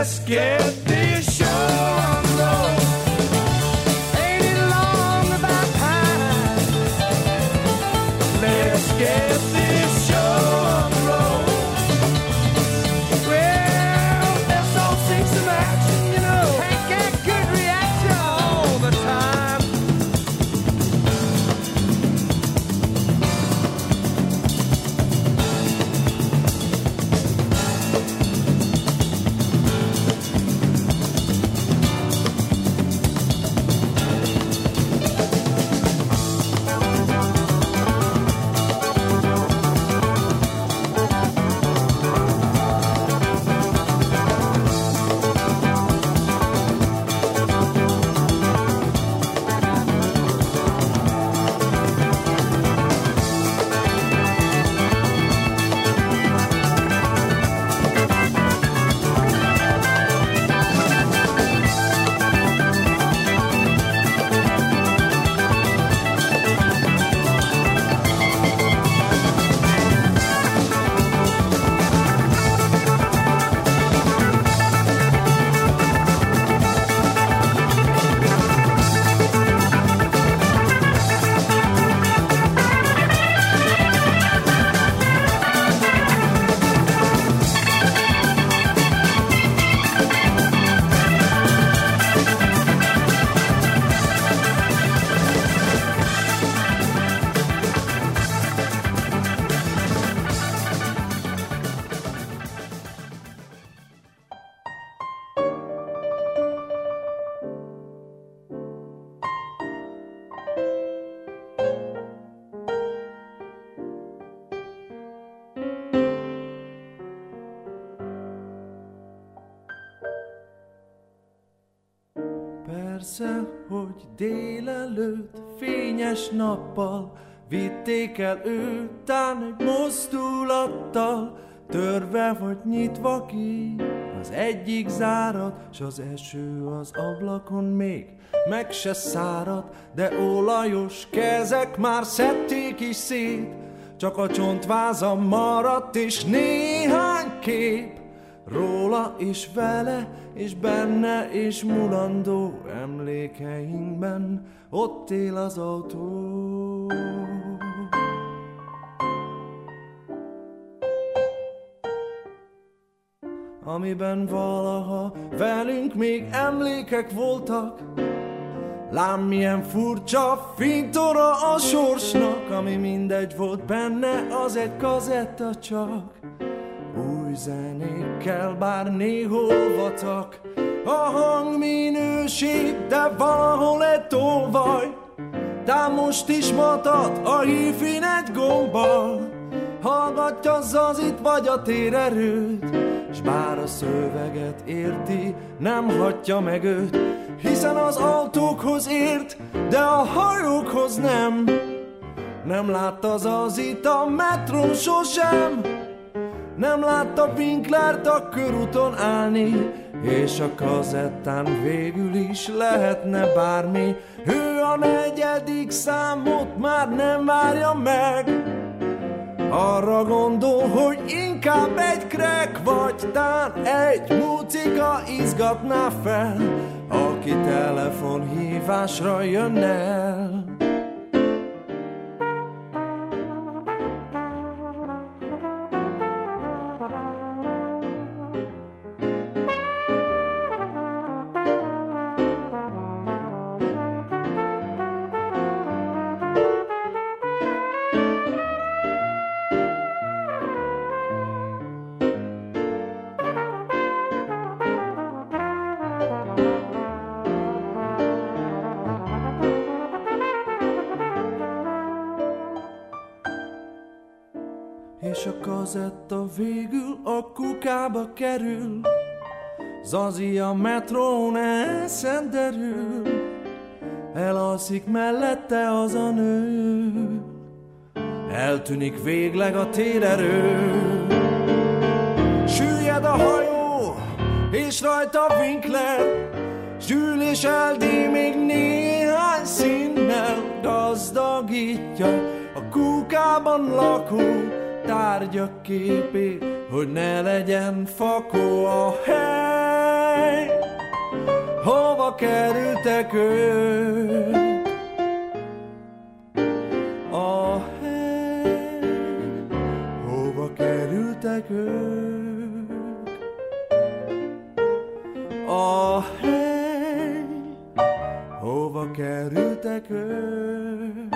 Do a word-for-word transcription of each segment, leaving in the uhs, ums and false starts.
Let's get this show on the road. Ain't it long about time? Let's get this show on the road. Well, let's all see some action, you know. Can't get good reaction all the time. Persze, hogy délelőtt fényes nappal vitték el őt, tán egy mozdulattal, törve vagy nyitva ki az egyik zárat, s az eső az ablakon még meg se szárad, de olajos kezek már szedték is szét, csak a csontváza maradt és néhány kép róla és vele, és benne, és mulandó emlékeinkben ott él az autó. Amiben valaha velünk még emlékek voltak, lám milyen furcsa fintora a sorsnak, ami mindegy volt benne, az egy kazetta csak. Új zenékkel bár néhol vatak a hangminőség, de valahol egy tolvaj, tám most is matad a hífin egy gombbal. Hallgatja Zazit vagy a térerőt, s bár a szöveget érti, nem hagyja meg őt, hiszen az autókhoz ért, de a hajókhoz nem. Nem látta Zazit a metrón sosem, nem látta Winklert a körúton állni, és a kazettán végül is lehetne bármi. Ő a negyedik számot már nem várja meg, arra gondol, hogy inkább egy crack vagy tán egy mucika izgatná fel, aki telefonhívásra jön el. És a kazetta végül a kukába kerül, Zazi a metrón elszenderül, elalszik mellette az a nő, eltűnik végleg a térerő. Süllyed a hajó, és rajta Winkler, sül és eldé még néhány színnel, gazdagítja a kukában lakó tárgyak képét, hogy ne legyen fakó a hely. hey, hova kerültek ők? A hely, hova kerültek ők? A hely, hova kerültek ők?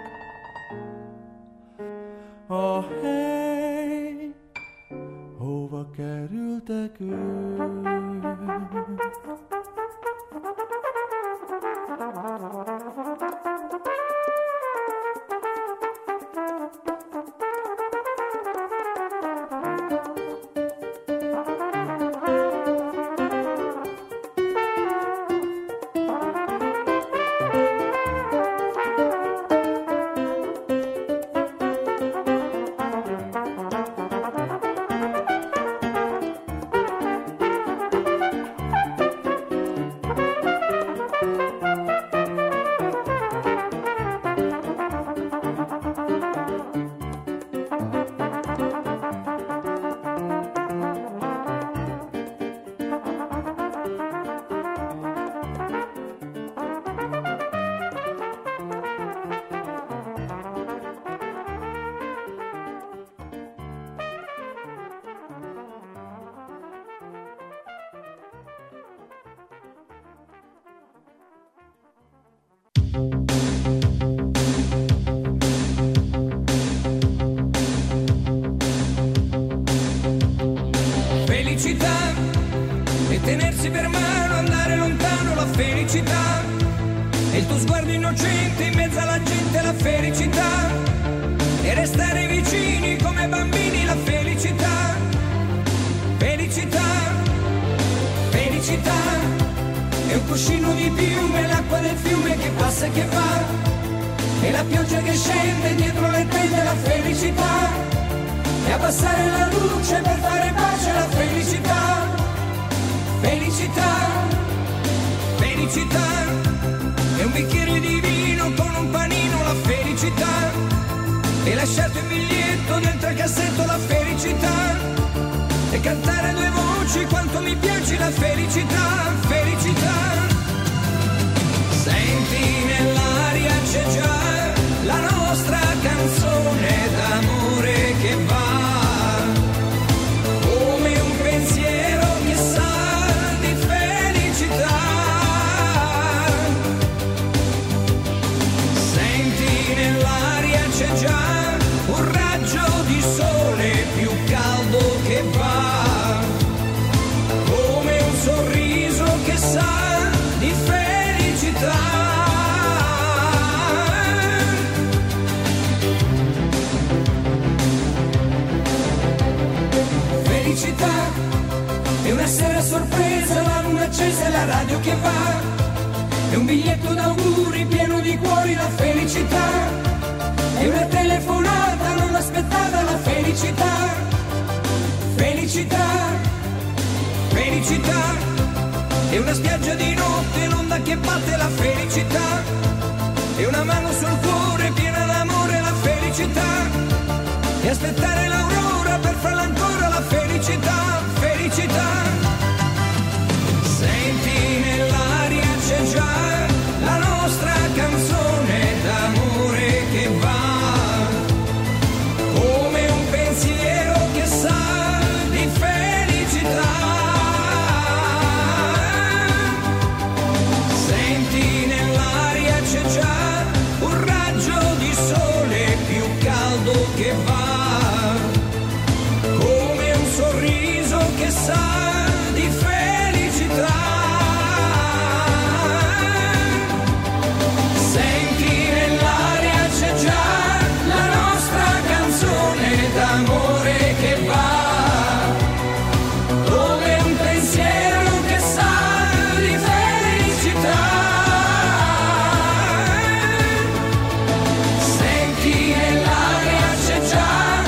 A hely, hova kerültek ők? Felicità e tenersi per mano, andare lontano, la felicità e il tuo sguardo innocente in mezzo alla gente, la felicità e restare vicini come bambini, la felicità, felicità, felicità è un cuscino di piume, l'acqua del fiume che passa e che va e la pioggia che scende dietro le tende, la felicità e abbassare la luce per fare pace, la felicità, felicità, felicità, è un bicchiere di vino con un panino, la felicità, e lasciarti un biglietto dentro il cassetto, la felicità, e cantare a due voci quanto mi piace, la felicità, felicità, senti nell'aria c'è già la nostra canzone d'amore che va come un pensiero che sa di felicità. Senti nell'aria c'è già un raggio di sole più caldo che va come un sorriso che sa di felicità. Felicità è una sera sorpresa, la luna accesa e la radio che va, è un biglietto d'auguri pieno di cuori, la felicità è una telefonata non aspettata, la felicità, felicità, felicità è una spiaggia di notte, l'onda che batte, la felicità è una mano sul cuore piena d'amore, la felicità e aspettare l'aurora per farla ancora, la felicità, felicità. Senti nell'aria c'è già la nostra canzone d'amore che va come un pensiero che sa di felicità. Senti nell'aria c'è già un raggio di sole più caldo che va come un sorriso che sa di felicità. Senti nell'aria c'è già la nostra canzone d'amore che va come un pensiero che sa di felicità. Senti nell'aria c'è già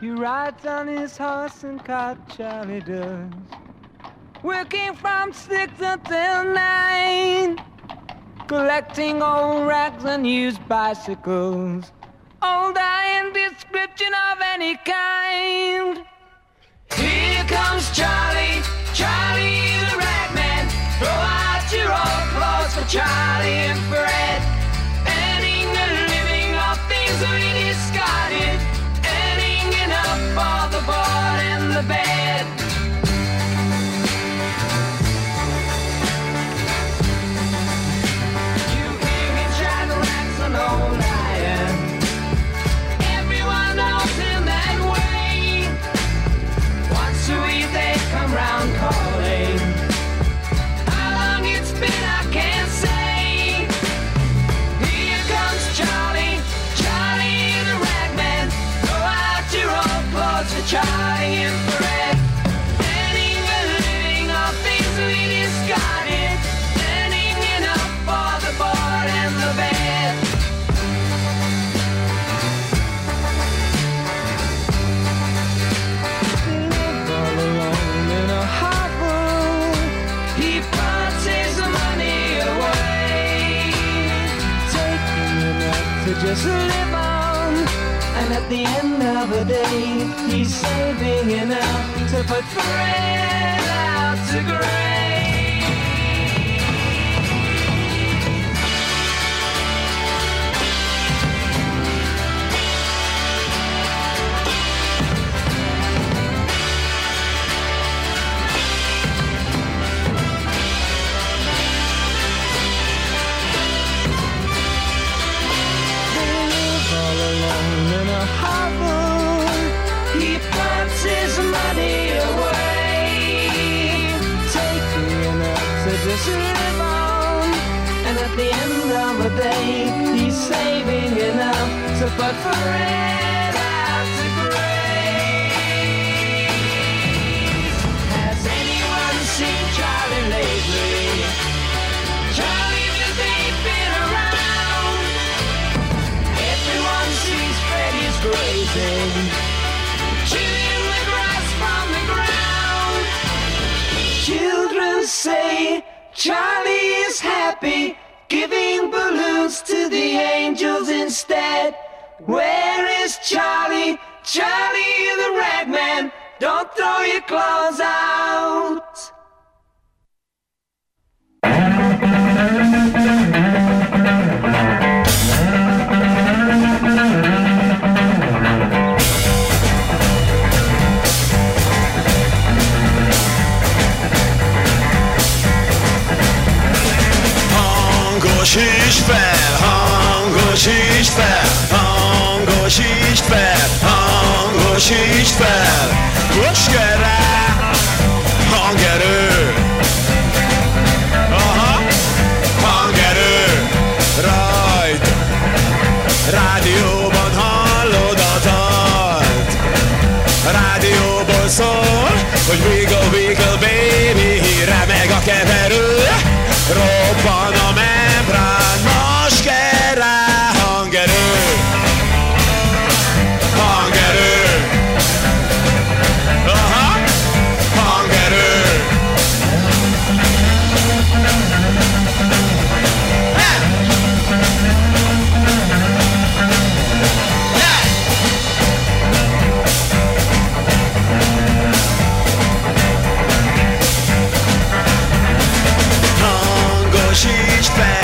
He rides on his horse and cart, Charlie does, working from six until nine, collecting old rags and used bicycles, old iron description of any kind. Here comes Charlie, Charlie the ragman. Throw out your old clothes for Charlie and Fred, earning a living off things we discarded, earning enough for the board and the bed. You hear him shine the racks on old iron. Everyone knows him that way. Once a week they come round calling. How long it's been I can't say. Here comes Charlie, Charlie the ragman. Throw out your old clothes for Charlie and Fred, earning a living off things we discarded, earning enough for the board and the bed. All alone in a hovel, he puts his money away, taking enough to just live on. And at the end of the day, he's saving enough to put Fred out to grave. All alone in a hovel, he puts his money away, taking enough to just live on. And at the end of the day, he's saving enough to put Fred out to graze. Has anyone seen Charlie lately? Charlie just ain't been around. Everyone sees Freddy's grazing, chewing the grass from the ground. Children say Charlie is happy, giving balloons to the angels instead. Where is Charlie, Charlie the ragman? Don't throw your clothes out. Hangosítsd fel, hangosítsd fel, hangosítsd fel, hangosítsd fel. Most kell rá hangerő. Aha, hangerő. Rajt, rádióban hallod a dalt. Rádióból szól, hogy wiggle, wiggle baby, remeg a keverő. Robban a membrán, most kell rá hangerő. Hangerő. Aha, hangerő. Ha! Ha! Hangosítsd fel,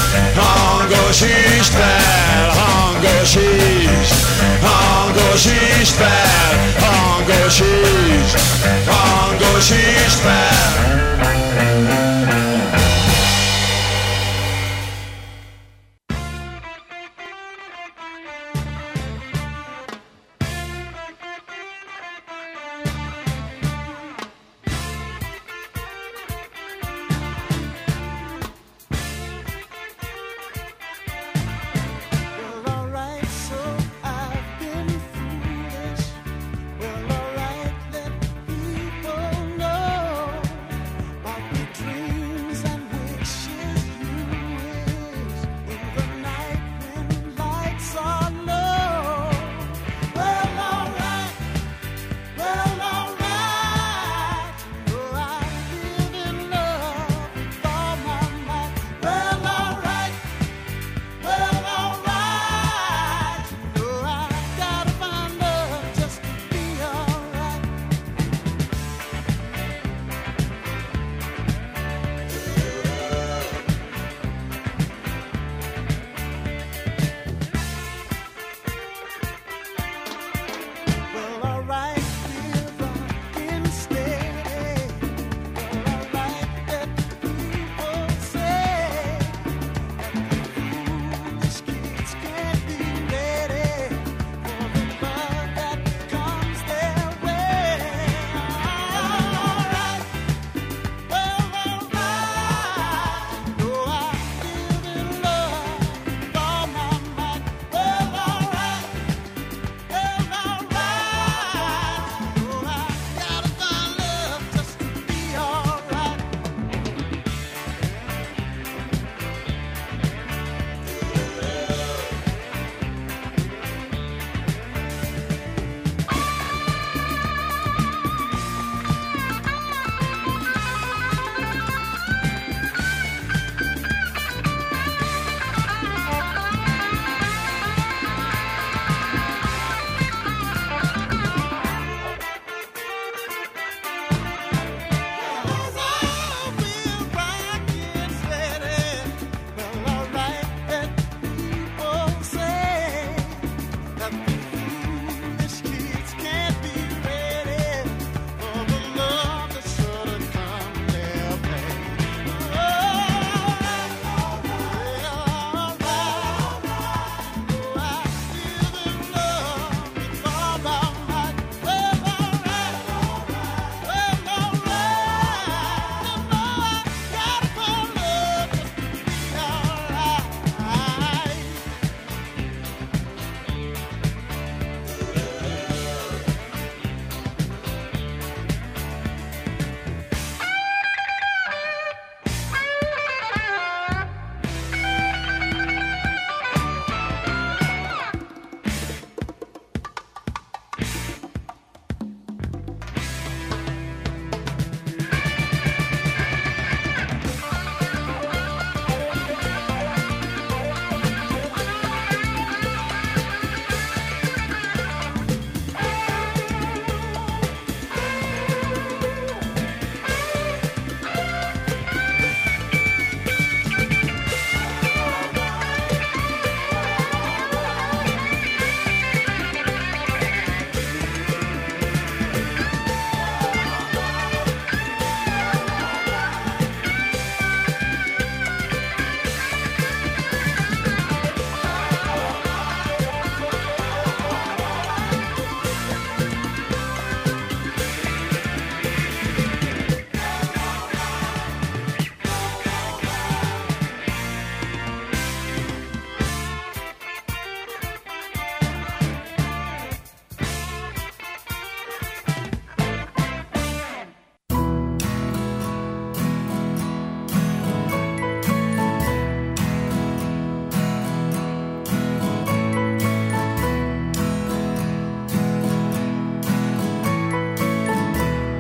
hangosítsd fel, hangosítsd, hangosítsd fel, hangosítsd, hangosítsd fel.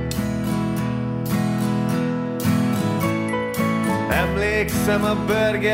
Emlékszem a bőrge